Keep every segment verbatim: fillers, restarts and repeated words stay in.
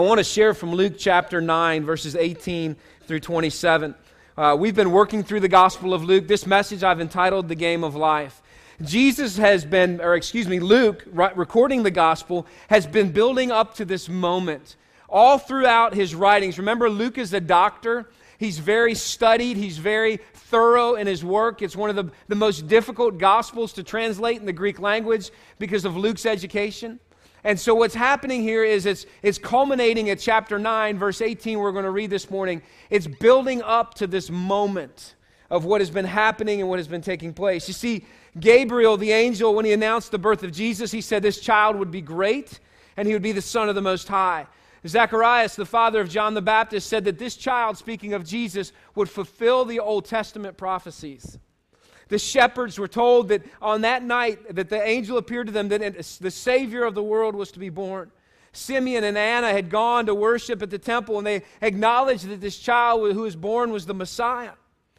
I want to share from Luke chapter nine, verses eighteen through twenty-seven. Uh, we've been working through the Gospel of Luke. This message I've entitled The Game of Life. Jesus has been, or excuse me, Luke, right, recording the Gospel, has been building up to this moment all throughout his writings. Remember, Luke is a doctor. He's very studied. He's very thorough in his work. It's one of the, the most difficult Gospels to translate in the Greek language because of Luke's education. And so what's happening here is it's, it's culminating at chapter nine, verse eighteen, we're going to read this morning. It's building up to this moment of what has been happening and what has been taking place. You see, Gabriel, the angel, when he announced the birth of Jesus, he said this child would be great and he would be the Son of the Most High. Zacharias, the father of John the Baptist, said that this child, speaking of Jesus, would fulfill the Old Testament prophecies. The shepherds were told that on that night that the angel appeared to them that the Savior of the world was to be born. Simeon and Anna had gone to worship at the temple and they acknowledged that this child who was born was the Messiah.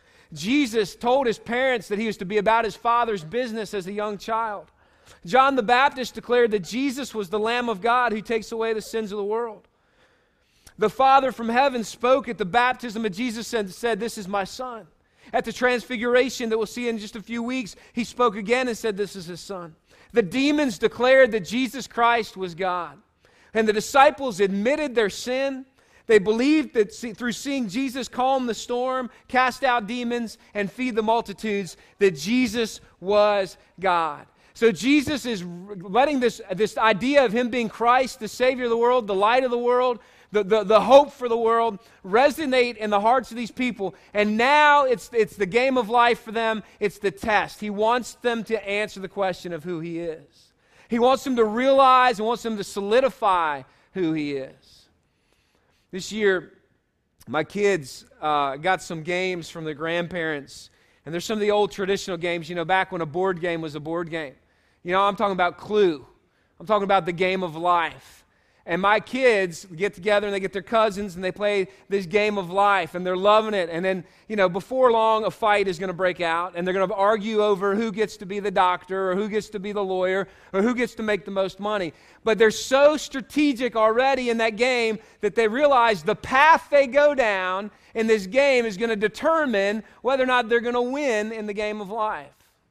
Jesus told his parents that he was to be about his Father's business as a young child. John the Baptist declared that Jesus was the Lamb of God who takes away the sins of the world. The Father from heaven spoke at the baptism of Jesus and said, "This is my Son." At the transfiguration that we'll see in just a few weeks, he spoke again and said, "This is his Son." The demons declared that Jesus Christ was God. And the disciples admitted their sin. They believed that through seeing Jesus calm the storm, cast out demons, and feed the multitudes, that Jesus was God. So Jesus is letting this, this idea of him being Christ, the Savior of the world, the light of the world, The, the, the hope for the world, resonate in the hearts of these people. And now it's, it's the game of life for them. It's the test. He wants them to answer the question of who he is. He wants them to realize and wants them to solidify who he is. This year, my kids uh, got some games from their grandparents. And there's some of the old traditional games, you know, back when a board game was a board game. You know, I'm talking about Clue. I'm talking about the game of life. And my kids get together and they get their cousins and they play this game of life and they're loving it. And then, you know, before long, a fight is going to break out and they're going to argue over who gets to be the doctor or who gets to be the lawyer or who gets to make the most money. But they're so strategic already in that game that they realize the path they go down in this game is going to determine whether or not they're going to win in the game of life.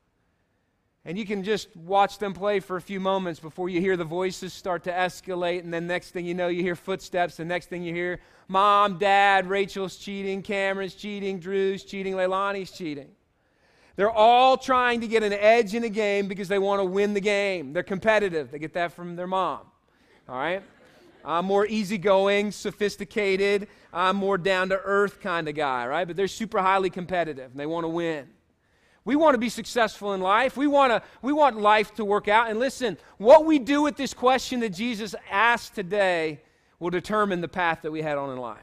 And you can just watch them play for a few moments before you hear the voices start to escalate, and then next thing you know, you hear footsteps, and next thing you hear, Mom, Dad, Rachel's cheating, Cameron's cheating, Drew's cheating, Leilani's cheating. They're all trying to get an edge in a game because they want to win the game. They're competitive. They get that from their mom. All right? I'm more easygoing, sophisticated, I'm more down-to-earth kind of guy, right? But they're super highly competitive, and they want to win. We want to be successful in life. We want to, we want life to work out. And listen, what we do with this question that Jesus asked today will determine the path that we head on in life.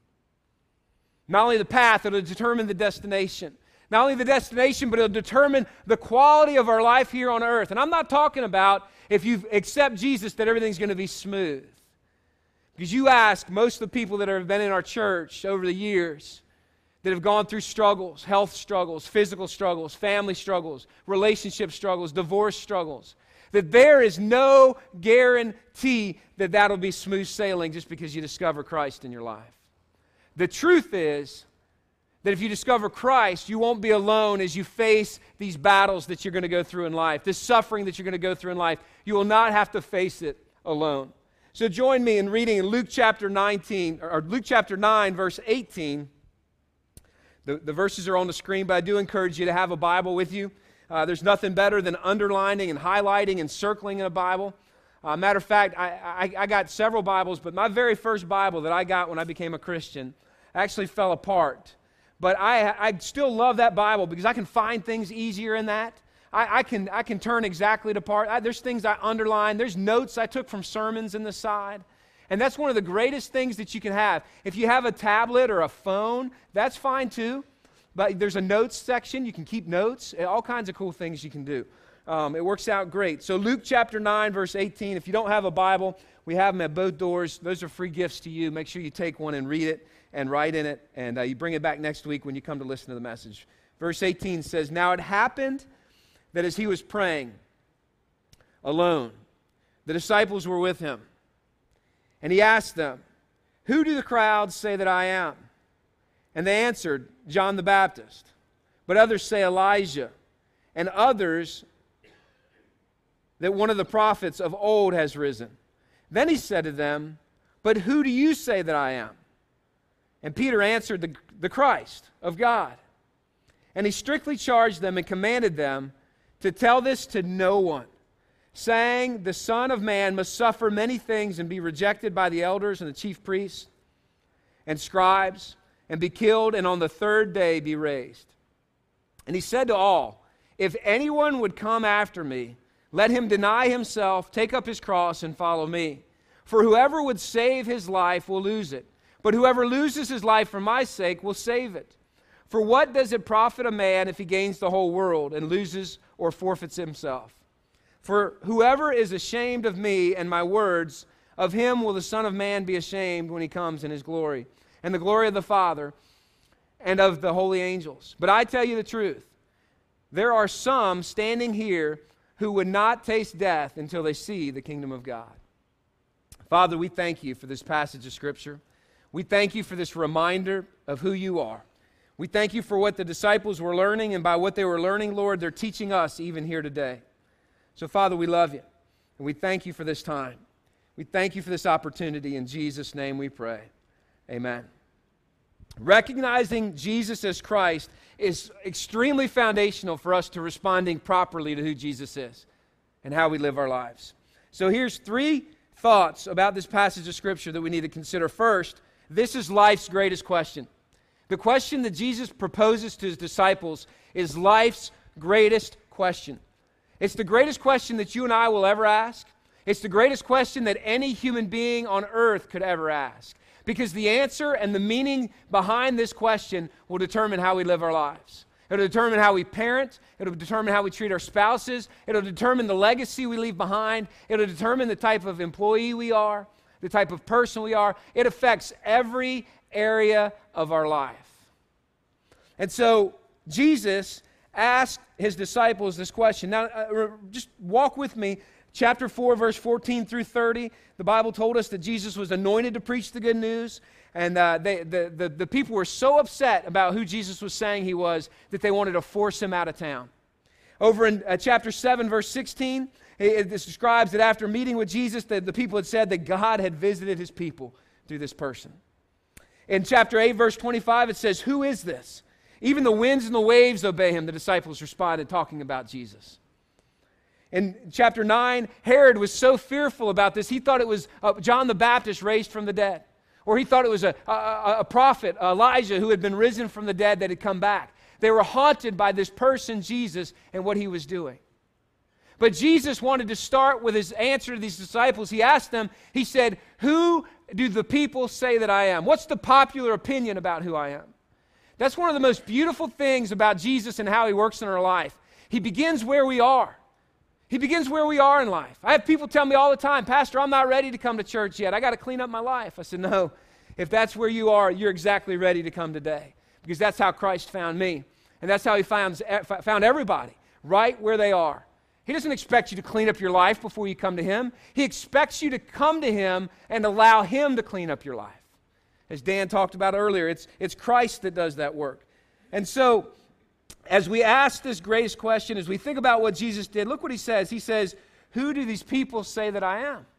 Not only the path, it'll determine the destination. Not only the destination, but it'll determine the quality of our life here on earth. And I'm not talking about if you accept Jesus that everything's going to be smooth. Because you ask most of the people that have been in our church over the years, that have gone through struggles, health struggles, physical struggles, family struggles, relationship struggles, divorce struggles, that there is no guarantee that that'll be smooth sailing just because you discover Christ in your life. The truth is that if you discover Christ, you won't be alone as you face these battles that you're going to go through in life, this suffering that you're going to go through in life. You will not have to face it alone. So join me in reading Luke chapter nineteen, or Luke chapter nine, verse eighteen. The, the verses are on the screen, but I do encourage you to have a Bible with you. Uh, there's nothing better than underlining and highlighting and circling in a Bible. Uh, matter of fact, I, I, I got several Bibles, but my very first Bible that I got when I became a Christian actually fell apart. But I, I still love that Bible because I can find things easier in that. I, I can I can turn exactly to part. I, there's things I underline. There's notes I took from sermons in the side. And that's one of the greatest things that you can have. If you have a tablet or a phone, that's fine too. But there's a notes section. You can keep notes. All kinds of cool things you can do. Um, it works out great. So Luke chapter nine, verse eighteen. If you don't have a Bible, we have them at both doors. Those are free gifts to you. Make sure you take one and read it and write in it. And uh, you bring it back next week when you come to listen to the message. Verse eighteen says, "Now it happened that as he was praying alone, the disciples were with him. And he asked them, "Who do the crowds say that I am?" And they answered, "John the Baptist. But others say Elijah, and others that one of the prophets of old has risen." Then he said to them, "But who do you say that I am?" And Peter answered, the, the Christ of God. And he strictly charged them and commanded them to tell this to no one, saying, "The Son of Man must suffer many things and be rejected by the elders and the chief priests and scribes, and be killed, and on the third day be raised." And he said to all, "If anyone would come after me, let him deny himself, take up his cross, and follow me. For whoever would save his life will lose it, but whoever loses his life for my sake will save it. For what does it profit a man if he gains the whole world and loses or forfeits himself? For whoever is ashamed of me and my words, of him will the Son of Man be ashamed when he comes in his glory, and the glory of the Father, and of the holy angels. But I tell you the truth, there are some standing here who would not taste death until they see the kingdom of God." Father, we thank you for this passage of Scripture. We thank you for this reminder of who you are. We thank you for what the disciples were learning, and by what they were learning, Lord, they're teaching us even here today. So, Father, we love you, and we thank you for this time. We thank you for this opportunity. In Jesus' name we pray. Amen. Recognizing Jesus as Christ is extremely foundational for us to responding properly to who Jesus is and how we live our lives. So here's three thoughts about this passage of Scripture that we need to consider. First, this is life's greatest question. The question that Jesus proposes to his disciples is life's greatest question. It's the greatest question that you and I will ever ask. It's the greatest question that any human being on earth could ever ask. Because the answer and the meaning behind this question will determine how we live our lives. It'll determine how we parent. It'll determine how we treat our spouses. It'll determine the legacy we leave behind. It'll determine the type of employee we are, the type of person we are. It affects every area of our life. And so Jesus asked his disciples this question. Now, uh, just walk with me. Chapter four, verse fourteen through thirty, the Bible told us that Jesus was anointed to preach the good news, and uh, they, the, the, the people were so upset about who Jesus was saying he was that they wanted to force him out of town. Over in uh, chapter seven, verse sixteen, it, it describes that after meeting with Jesus, the, the people had said that God had visited his people through this person. In chapter eight, verse twenty-five, it says, "Who is this? Even the winds and the waves obey him," the disciples responded, talking about Jesus. In chapter nine, Herod was so fearful about this, he thought it was uh, John the Baptist raised from the dead. Or he thought it was a, a, a prophet, Elijah, who had been risen from the dead that had come back. They were haunted by this person, Jesus, and what he was doing. But Jesus wanted to start with his answer to these disciples. He asked them, he said, "Who do the people say that I am?" What's the popular opinion about who I am? That's one of the most beautiful things about Jesus and how he works in our life. He begins where we are. He begins where we are in life. I have people tell me all the time, "Pastor, I'm not ready to come to church yet. I got to clean up my life." I said, no, if that's where you are, you're exactly ready to come today, because that's how Christ found me. And that's how he found, found everybody, right where they are. He doesn't expect you to clean up your life before you come to him. He expects you to come to him and allow him to clean up your life. As Dan talked about earlier, it's, it's Christ that does that work. And so, as we ask this greatest question, as we think about what Jesus did, look what he says. He says, "Who do these people say that I am?"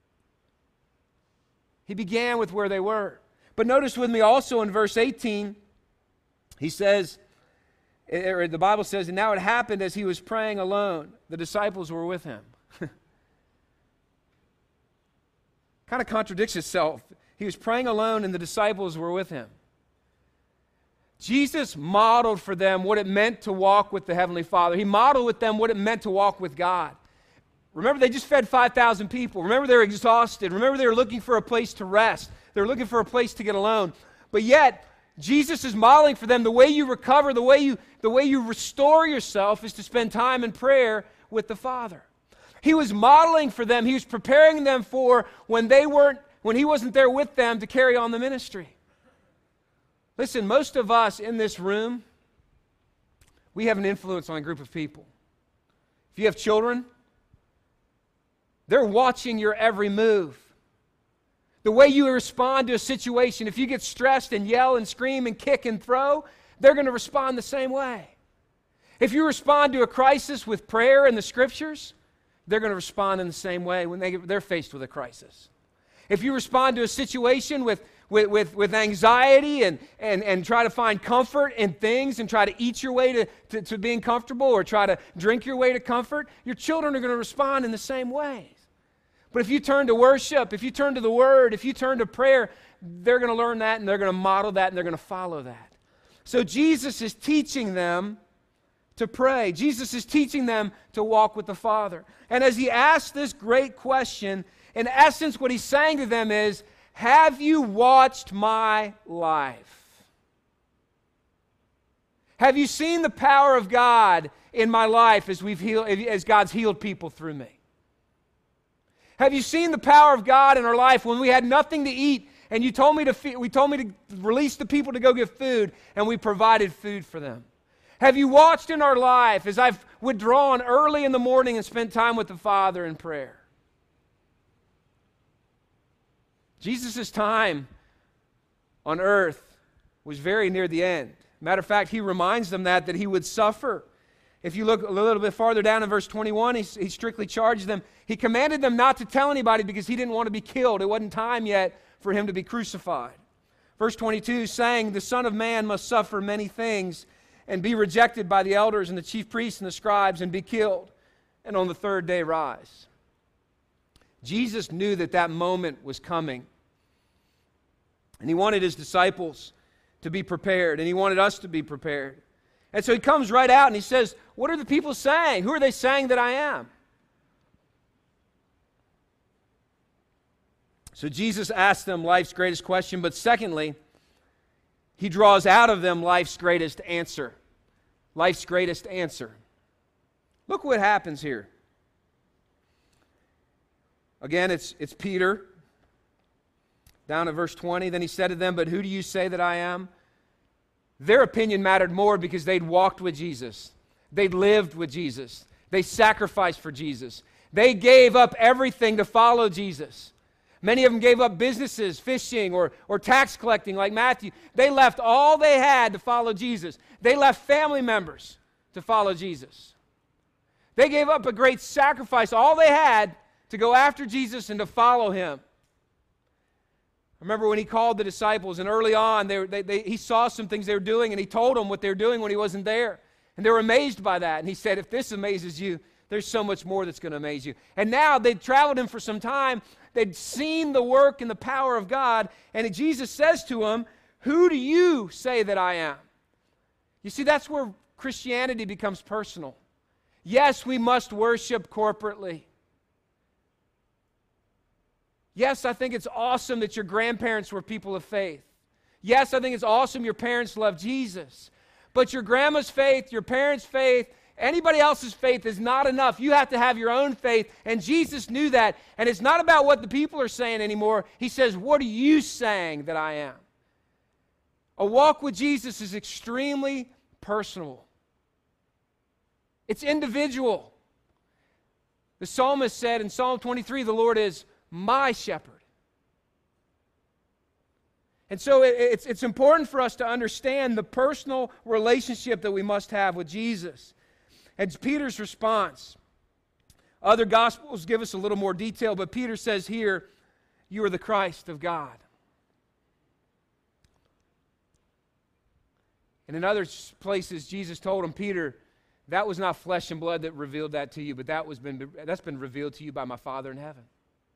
He began with where they were. But notice with me also in verse eighteen, he says, or the Bible says, "And now it happened as he was praying alone, the disciples were with him." Kind of contradicts itself. He was praying alone and the disciples were with him. Jesus modeled for them what it meant to walk with the Heavenly Father. He modeled with them what it meant to walk with God. Remember, they just fed five thousand people. Remember, they were exhausted. Remember, they were looking for a place to rest. They were looking for a place to get alone. But yet, Jesus is modeling for them the way you recover, the way you, the way you restore yourself is to spend time in prayer with the Father. He was modeling for them. He was preparing them for when they weren't, when he wasn't there with them to carry on the ministry. Listen, most of us in this room, we have an influence on a group of people. If you have children, they're watching your every move. The way you respond to a situation, if you get stressed and yell and scream and kick and throw, they're going to respond the same way. If you respond to a crisis with prayer and the Scriptures, they're going to respond in the same way when they, they're faced with a crisis. If you respond to a situation with, with, with, with anxiety and, and, and try to find comfort in things and try to eat your way to, to, to being comfortable or try to drink your way to comfort, your children are going to respond in the same ways. But if you turn to worship, if you turn to the Word, if you turn to prayer, they're going to learn that and they're going to model that and they're going to follow that. So Jesus is teaching them to pray. Jesus is teaching them to walk with the Father. And as he asks this great question, in essence what he's saying to them is, have you watched my life? Have you seen the power of God in my life as we've healed, as God's healed people through me? Have you seen the power of God in our life when we had nothing to eat and you told me to fe- we told me to release the people to go get food and we provided food for them? Have you watched in our life as I've withdrawn early in the morning and spent time with the Father in prayer? Jesus' time on earth was very near the end. Matter of fact, he reminds them that, that he would suffer. If you look a little bit farther down in verse twenty-one, he, he strictly charged them. He commanded them not to tell anybody because he didn't want to be killed. It wasn't time yet for him to be crucified. Verse twenty-two, saying, the Son of Man must suffer many things and be rejected by the elders and the chief priests and the scribes and be killed, and on the third day rise. Jesus knew that that moment was coming. And he wanted his disciples to be prepared, and he wanted us to be prepared. And so he comes right out and he says, what are the people saying? Who are they saying that I am? So Jesus asks them life's greatest question, but secondly, he draws out of them life's greatest answer. Life's greatest answer. Look what happens here. Again, it's, it's Peter. Down at verse twenty, then he said to them, but who do you say that I am? Their opinion mattered more because they'd walked with Jesus. They'd lived with Jesus. They sacrificed for Jesus. They gave up everything to follow Jesus. Many of them gave up businesses, fishing, or, or tax collecting like Matthew. They left all they had to follow Jesus. They left family members to follow Jesus. They gave up a great sacrifice, all they had to go after Jesus and to follow him. I remember when he called the disciples, and early on, they, they, they, he saw some things they were doing, and he told them what they were doing when he wasn't there. And they were amazed by that. And he said, if this amazes you, there's so much more that's going to amaze you. And now they'd traveled him for some time. They'd seen the work and the power of God. And Jesus says to them, who do you say that I am? You see, that's where Christianity becomes personal. Yes, we must worship corporately. Yes, I think it's awesome that your grandparents were people of faith. Yes, I think it's awesome your parents loved Jesus. But your grandma's faith, your parents' faith, anybody else's faith is not enough. You have to have your own faith, and Jesus knew that. And it's not about what the people are saying anymore. He says, what are you saying that I am? A walk with Jesus is extremely personal. It's individual. The psalmist said in Psalm twenty-three, the Lord is my shepherd. And so it, it's, it's important for us to understand the personal relationship that we must have with Jesus. And Peter's response. Other Gospels give us a little more detail, but Peter says here, you are the Christ of God. And in other places, Jesus told him, Peter, that was not flesh and blood that revealed that to you, but that was been, that's been revealed to you by my Father in heaven.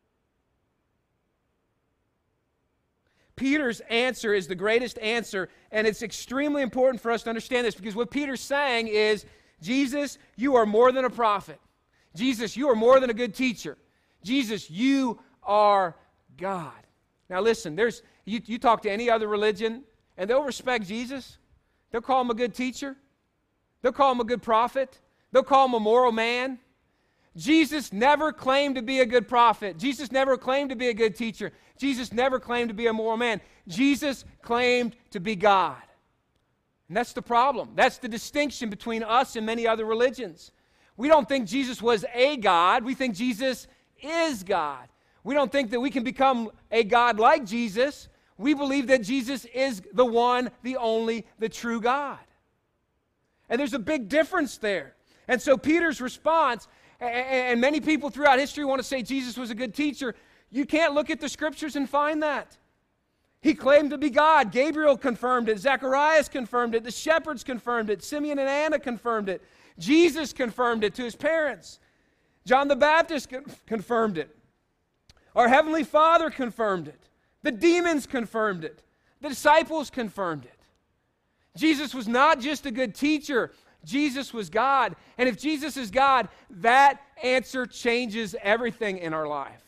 Peter's answer is the greatest answer, and it's extremely important for us to understand this, because what Peter's saying is, Jesus, you are more than a prophet. Jesus, you are more than a good teacher. Jesus, you are God. Now listen, there's you, you talk to any other religion, and they'll respect Jesus. They'll call him a good teacher. They'll call him a good prophet. They'll call him a moral man. Jesus never claimed to be a good prophet. Jesus never claimed to be a good teacher. Jesus never claimed to be a moral man. Jesus claimed to be God. And that's the problem. That's the distinction between us and many other religions. We don't think Jesus was a God. We think Jesus is God. We don't think that we can become a God like Jesus. We believe that Jesus is the one, the only, the true God. And there's a big difference there. And so Peter's response, and many people throughout history want to say Jesus was a good teacher. You can't look at the scriptures and find that. He claimed to be God. Gabriel confirmed it. Zacharias confirmed it. The shepherds confirmed it. Simeon and Anna confirmed it. Jesus confirmed it to his parents. John the Baptist confirmed it. Our Heavenly Father confirmed it. The demons confirmed it. The disciples confirmed it. Jesus was not just a good teacher. Jesus was God. And if Jesus is God, that answer changes everything in our life.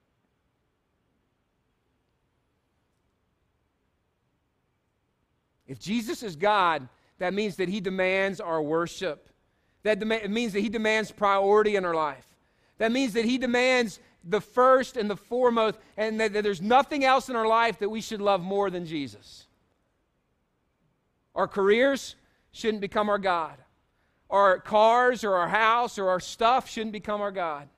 If Jesus is God, that means that he demands our worship. That dem- it means that he demands priority in our life. That means that he demands the first and the foremost, and that, that there's nothing else in our life that we should love more than Jesus. Our careers shouldn't become our God. Our cars or our house or our stuff shouldn't become our God.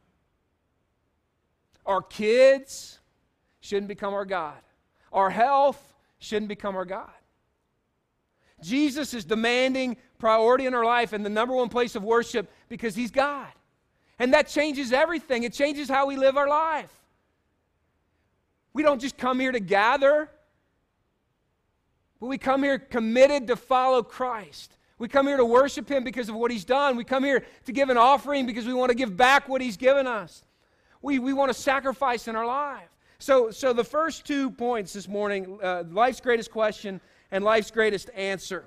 Our kids shouldn't become our God. Our health shouldn't become our God. Jesus is demanding priority in our life and the number one place of worship because he's God. And that changes everything. It changes how we live our life. We don't just come here to gather, but we come here committed to follow Christ. We come here to worship him because of what he's done. We come here to give an offering because we want to give back what he's given us. We, we want to sacrifice in our life. So, so the first two points this morning, uh, life's greatest question and life's greatest answer.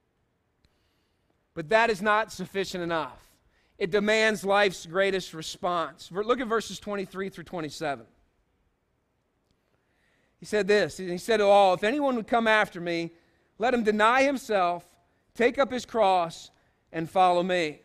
But that is not sufficient enough. It demands life's greatest response. Look at verses twenty-three through twenty-seven. He said this, he said to all, if anyone would come after me, let him deny himself, take up his cross, and follow me.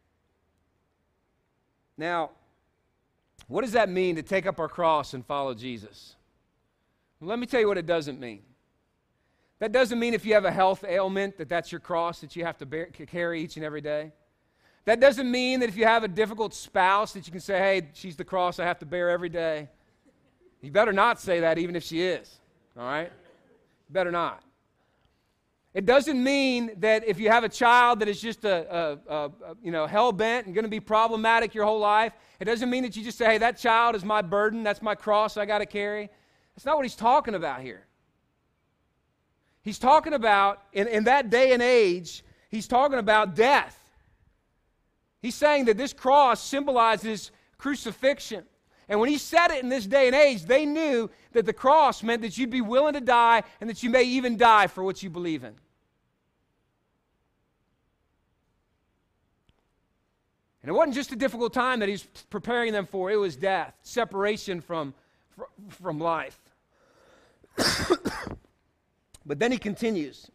Now, what does that mean to take up our cross and follow Jesus? Well, let me tell you what it doesn't mean. That doesn't mean if you have a health ailment that that's your cross that you have to bear, carry each and every day. That doesn't mean that if you have a difficult spouse that you can say, hey, she's the cross I have to bear every day. You better not say that even if she is, all right? You better not. It doesn't mean that if you have a child that is just a, a, a, a you know, hell-bent and going to be problematic your whole life, it doesn't mean that you just say, hey, that child is my burden, that's my cross I got to carry. That's not what he's talking about here. He's talking about, in, in that day and age, he's talking about death. He's saying that this cross symbolizes crucifixion. And when he said it in this day and age, they knew that the cross meant that you'd be willing to die and that you may even die for what you believe in. And it wasn't just a difficult time that he's preparing them for. It was death, separation from, from life. But then he continues.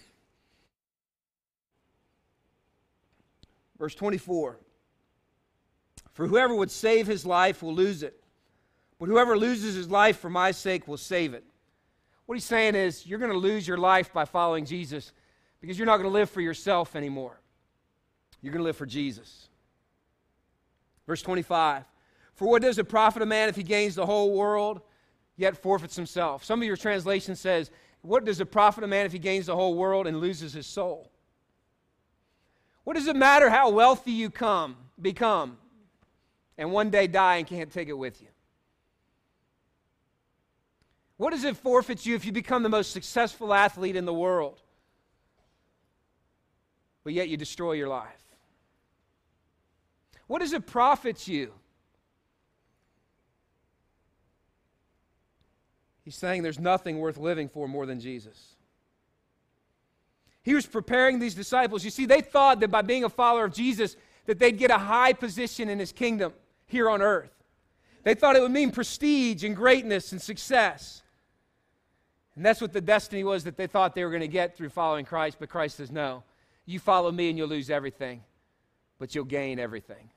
Verse twenty-four. For whoever would save his life will lose it. But whoever loses his life for my sake will save it. What he's saying is you're going to lose your life by following Jesus because you're not going to live for yourself anymore. You're going to live for Jesus. Verse twenty-five. For what does it profit a man if he gains the whole world, yet forfeits himself? Some of your translation says, what does it profit a man if he gains the whole world and loses his soul? What does it matter how wealthy you come, become, and one day die and can't take it with you? What does it forfeit you if you become the most successful athlete in the world, but yet you destroy your life? What does it profit you? He's saying there's nothing worth living for more than Jesus. He was preparing these disciples. You see, they thought that by being a follower of Jesus, that they'd get a high position in his kingdom here on earth. They thought it would mean prestige and greatness and success. And that's what the destiny was that they thought they were going to get through following Christ. But Christ says, no, you follow me and you'll lose everything, but you'll gain everything.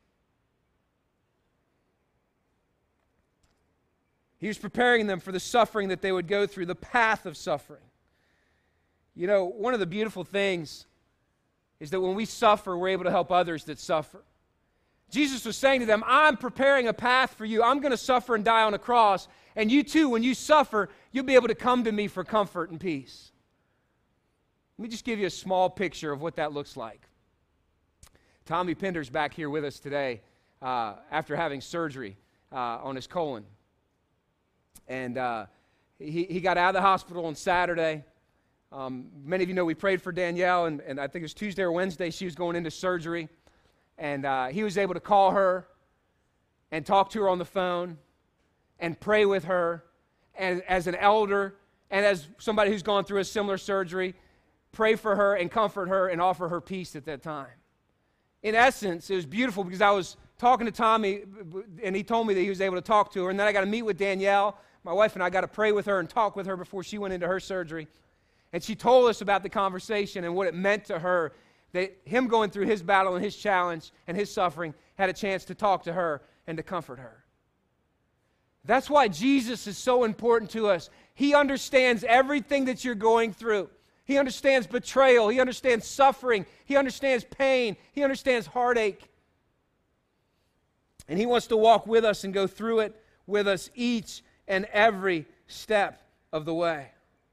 He was preparing them for the suffering that they would go through, the path of suffering. You know, one of the beautiful things is that when we suffer, we're able to help others that suffer. Jesus was saying to them, I'm preparing a path for you. I'm going to suffer and die on a cross. And you too, when you suffer, you'll be able to come to me for comfort and peace. Let me just give you a small picture of what that looks like. Tommy Pender's back here with us today uh, after having surgery uh, on his colon. And uh, he, he got out of the hospital on Saturday. Um, many of you know we prayed for Danielle, and, and I think it was Tuesday or Wednesday she was going into surgery. And uh, he was able to call her and talk to her on the phone and pray with her. And as an elder and as somebody who's gone through a similar surgery, pray for her and comfort her and offer her peace at that time. In essence, it was beautiful because I was talking to Tommy, and he told me that he was able to talk to her. And then I got to meet with Danielle. My wife and I got to pray with her and talk with her before she went into her surgery. And she told us about the conversation and what it meant to her that him going through his battle and his challenge and his suffering had a chance to talk to her and to comfort her. That's why Jesus is so important to us. He understands everything that you're going through. He understands betrayal. He understands suffering. He understands pain. He understands heartache. And he wants to walk with us and go through it with us each and every step of the way.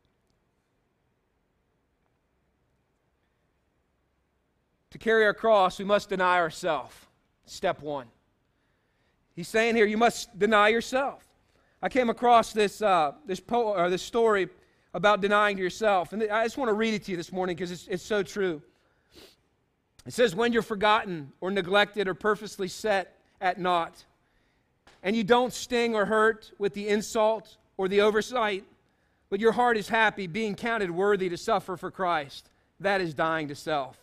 To carry our cross, we must deny ourselves. Step one. He's saying here, you must deny yourself. I came across this uh, this po- or this story about denying yourself, and I just want to read it to you this morning because it's, it's so true. It says, when you're forgotten or neglected or purposely set at naught, and you don't sting or hurt with the insult or the oversight, but your heart is happy, being counted worthy to suffer for Christ, that is dying to self.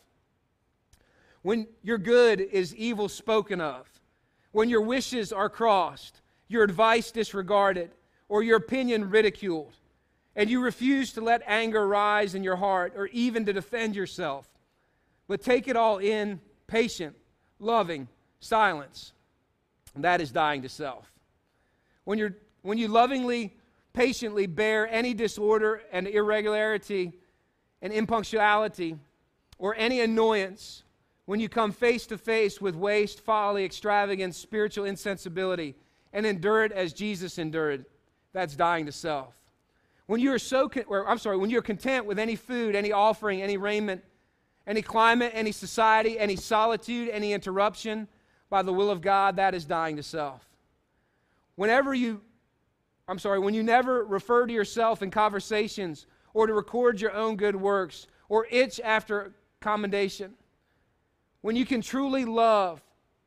When your good is evil spoken of, when your wishes are crossed, your advice disregarded, or your opinion ridiculed, and you refuse to let anger rise in your heart or even to defend yourself, but take it all in patient, loving silence, that is dying to self. When you're when you lovingly, patiently bear any disorder and irregularity and impunctuality or any annoyance, when you come face to face with waste, folly, extravagance, spiritual insensibility, and endure it as Jesus endured, that's dying to self. When you are so, con- or, I'm sorry, when you're content with any food, any offering, any raiment, any climate, any society, any solitude, any interruption by the will of God, that is dying to self. Whenever you, I'm sorry, when you never refer to yourself in conversations or to record your own good works or itch after commendation, when you can truly love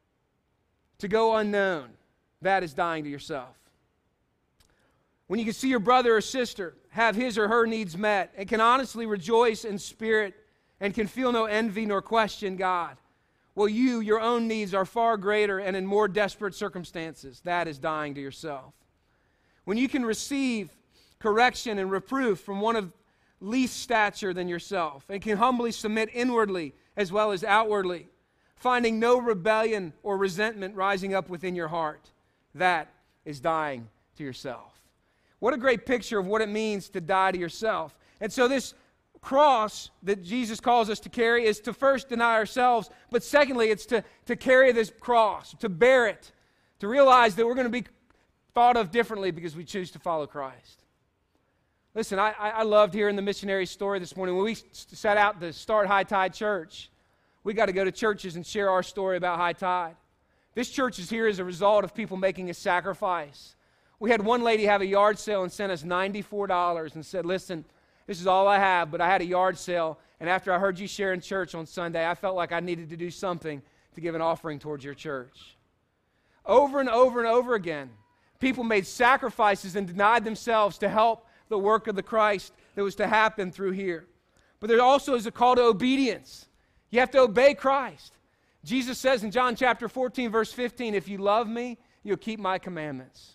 to go unknown, that is dying to yourself. When you can see your brother or sister have his or her needs met and can honestly rejoice in spirit and can feel no envy nor question God, well, you, your own needs are far greater and in more desperate circumstances, that is dying to yourself. When you can receive correction and reproof from one of least stature than yourself and can humbly submit inwardly as well as outwardly, finding no rebellion or resentment rising up within your heart, that is dying to yourself. What a great picture of what it means to die to yourself. And so this cross that Jesus calls us to carry is to first deny ourselves, but secondly, it's to, to carry this cross, to bear it, to realize that we're going to be thought of differently because we choose to follow Christ. Listen, I, I loved hearing the missionary story this morning. When we set out to start High Tide Church, we got to go to churches and share our story about High Tide. This church is here as a result of people making a sacrifice. We had one lady have a yard sale and sent us ninety-four dollars and said, listen, this is all I have, but I had a yard sale, and after I heard you share in church on Sunday, I felt like I needed to do something to give an offering towards your church. Over and over and over again, people made sacrifices and denied themselves to help the work of the Christ that was to happen through here. But there also is a call to obedience. You have to obey Christ. Jesus says in John chapter fourteen, verse fifteen, if you love me, you'll keep my commandments.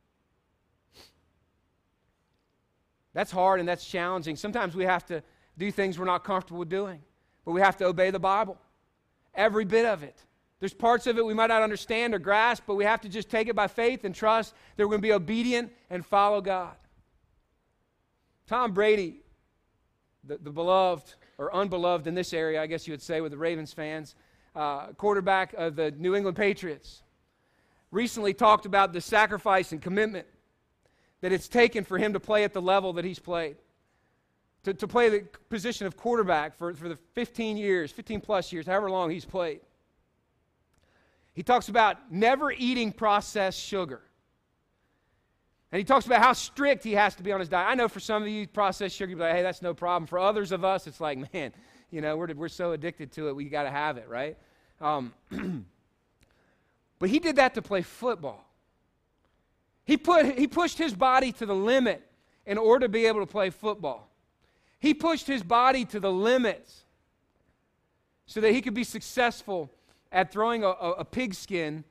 That's hard and that's challenging. Sometimes we have to do things we're not comfortable doing, but we have to obey the Bible. Every bit of it. There's parts of it we might not understand or grasp, but we have to just take it by faith and trust that we're going to be obedient and follow God. Tom Brady, the, the beloved, or unbeloved in this area, I guess you would say, with the Ravens fans, uh, quarterback of the New England Patriots, recently talked about the sacrifice and commitment that it's taken for him to play at the level that he's played, to, to play the position of quarterback for, for the fifteen years, fifteen plus years, however long he's played. He talks about never eating processed sugar. And he talks about how strict he has to be on his diet. I know for some of you, processed sugar, you're like, hey, that's no problem. For others of us, it's like, man, you know, we're, we're so addicted to it, we got to have it, right? Um, but he did that to play football. He, put, he pushed his body to the limit in order to be able to play football. He pushed his body to the limits so that he could be successful at throwing a, a, a pigskin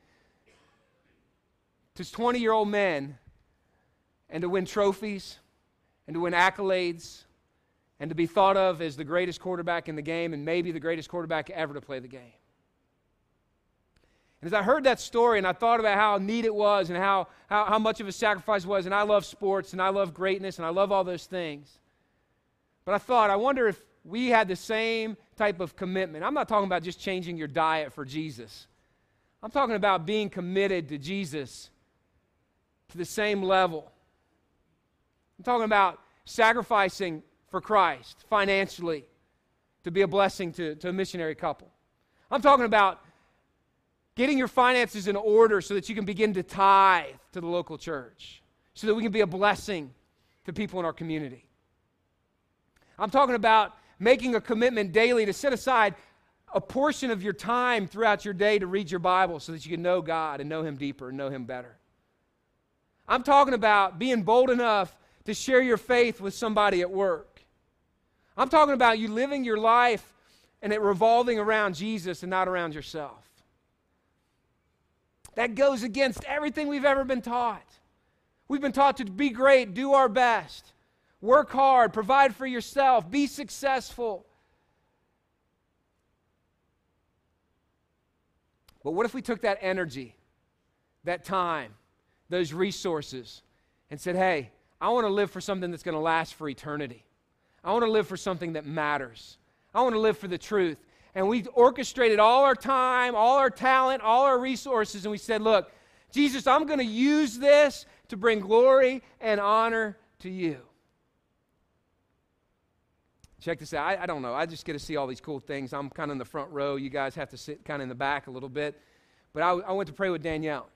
to twenty-year-old men and to win trophies and to win accolades and to be thought of as the greatest quarterback in the game and maybe the greatest quarterback ever to play the game. And as I heard that story and I thought about how neat it was and how, how, how much of a sacrifice it was, and I love sports and I love greatness and I love all those things, but I thought, I wonder if we had the same type of commitment. I'm not talking about just changing your diet for Jesus. I'm talking about being committed to Jesus to the same level. I'm talking about sacrificing for Christ financially to be a blessing to, to a missionary couple. I'm talking about getting your finances in order so that you can begin to tithe to the local church, so that we can be a blessing to people in our community. I'm talking about making a commitment daily to set aside a portion of your time throughout your day to read your Bible so that you can know God and know Him deeper and know Him better. I'm talking about being bold enough to share your faith with somebody at work. I'm talking about you living your life and it revolving around Jesus and not around yourself. That goes against everything we've ever been taught. We've been taught to be great, do our best, work hard, provide for yourself, be successful. But what if we took that energy, that time, those resources, and said, hey, I want to live for something that's going to last for eternity. I want to live for something that matters. I want to live for the truth. And we orchestrated all our time, all our talent, all our resources, and we said, look, Jesus, I'm going to use this to bring glory and honor to you. Check this out. I, I don't know. I just get to see all these cool things. I'm kind of in the front row. You guys have to sit kind of in the back a little bit. But I, I went to pray with Danielle.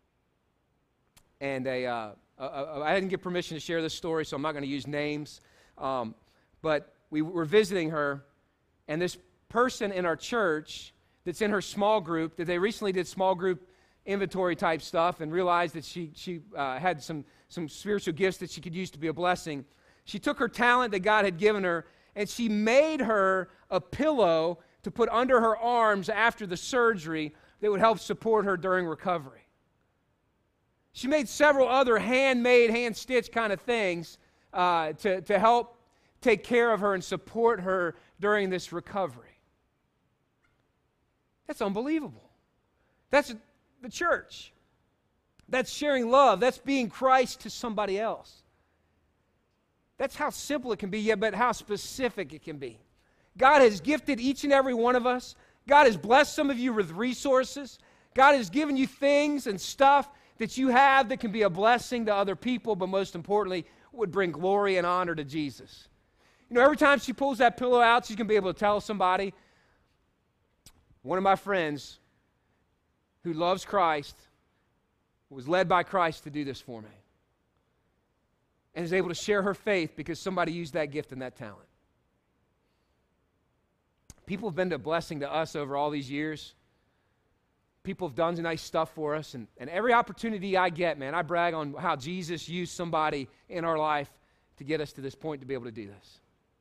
And a, uh, a, a, I didn't get permission to share this story, so I'm not going to use names. Um, but we were visiting her, and this person in our church that's in her small group, that they recently did small group inventory type stuff and realized that she, she uh, had some, some spiritual gifts that she could use to be a blessing. She took her talent that God had given her, and she made her a pillow to put under her arms after the surgery that would help support her during recovery. She made several other handmade, hand-stitched kind of things uh, to, to help take care of her and support her during this recovery. That's unbelievable. That's the church. That's sharing love. That's being Christ to somebody else. That's how simple it can be, yeah, but how specific it can be. God has gifted each and every one of us. God has blessed some of you with resources. God has given you things and stuff that you have that can be a blessing to other people, but most importantly, would bring glory and honor to Jesus. You know, every time she pulls that pillow out, she's going to be able to tell somebody, one of my friends who loves Christ was led by Christ to do this for me. And is able to share her faith because somebody used that gift and that talent. People have been a blessing to us over all these years. People have done nice stuff for us. And, and every opportunity I get, man, I brag on how Jesus used somebody in our life to get us to this point to be able to do this.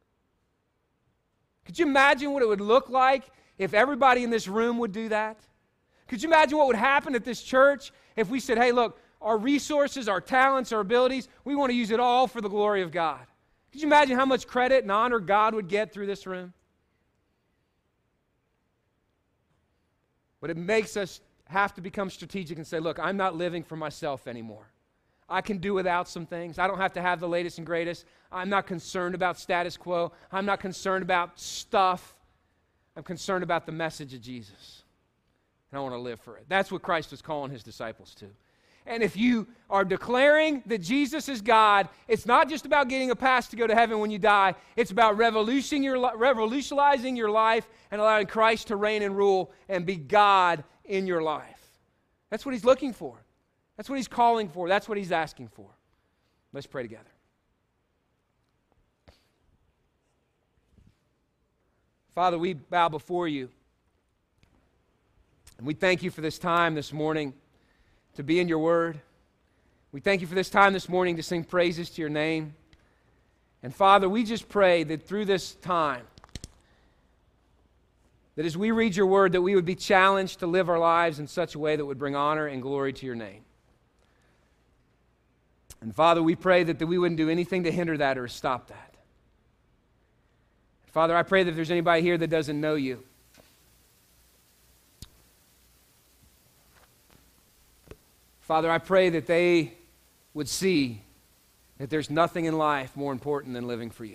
Could you imagine what it would look like if everybody in this room would do that? Could you imagine what would happen at this church if we said, hey, look, our resources, our talents, our abilities, we want to use it all for the glory of God? Could you imagine how much credit and honor God would get through this room? But it makes us have to become strategic and say, look, I'm not living for myself anymore. I can do without some things. I don't have to have the latest and greatest. I'm not concerned about status quo. I'm not concerned about stuff. I'm concerned about the message of Jesus. And I want to live for it. That's what Christ was calling his disciples to. And if you are declaring that Jesus is God, it's not just about getting a pass to go to heaven when you die. It's about revolutionizing your, revolutionizing your life and allowing Christ to reign and rule and be God in your life. That's what he's looking for. That's what he's calling for. That's what he's asking for. Let's pray together. Father, we bow before you. And we thank you for this time this morning to be in your word. We thank you for this time this morning to sing praises to your name. And Father, we just pray that through this time, that as we read your word, that we would be challenged to live our lives in such a way that would bring honor and glory to your name. And Father, we pray that, that we wouldn't do anything to hinder that or stop that. Father, I pray that if there's anybody here that doesn't know you, Father, I pray that they would see that there's nothing in life more important than living for you.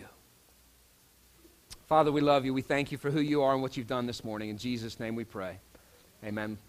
Father, we love you. We thank you for who you are and what you've done this morning. In Jesus' name we pray. Amen.